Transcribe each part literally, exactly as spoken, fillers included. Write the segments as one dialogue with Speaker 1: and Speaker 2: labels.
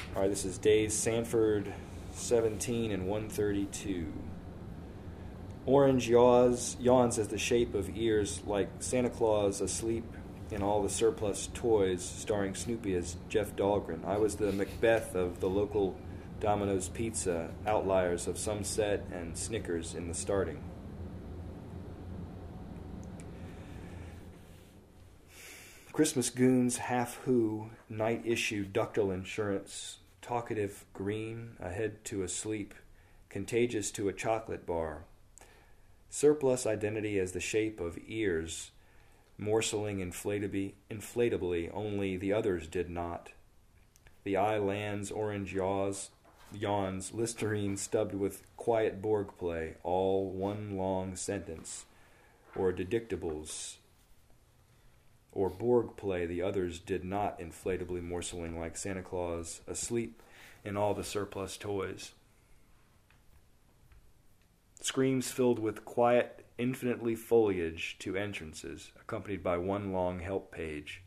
Speaker 1: All right, this is days Sanford seventeen and one thirty-two. Orange yaws, yawns as the shape of ears like Santa Claus asleep in all the surplus toys, starring Snoopy as Jeff Dahlgren. I was the Macbeth of the local Domino's Pizza, outliers of some set and Snickers in the starting. Christmas Goons, Half Who, Night Issue, Ductile Insurance, Talkative Green, Ahead to a Sleep, Contagious to a Chocolate Bar, Surplus Identity as the Shape of Ears, Morseling inflatably, inflatably, only the others did not. The Eye lands, Orange yaws, yawns, Listerine stubbed with Quiet Borg Play, all one long sentence, or Dedictables, or Borg Play, the others did not, inflatably morseling like Santa Claus, asleep in all the surplus toys. Screams filled with quiet, infinitely foliage to entrances, accompanied by one long help page.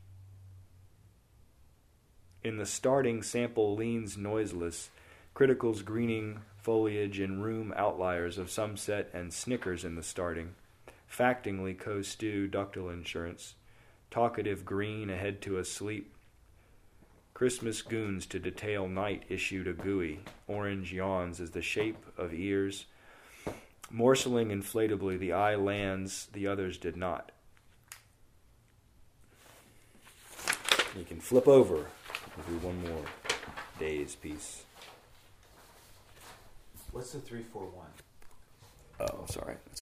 Speaker 1: In the starting, sample leans noiseless, criticals greening foliage in room outliers of some set and Snickers in the starting, factingly co-stew ductile insurance, talkative green ahead to a sleep, Christmas Goons to detail night issued a gooey, orange yawns as the shape of ears, morseling inflatably the eye lands, the others did not. You can flip over and do one more day's piece.
Speaker 2: What's the three four one?
Speaker 1: Oh, sorry.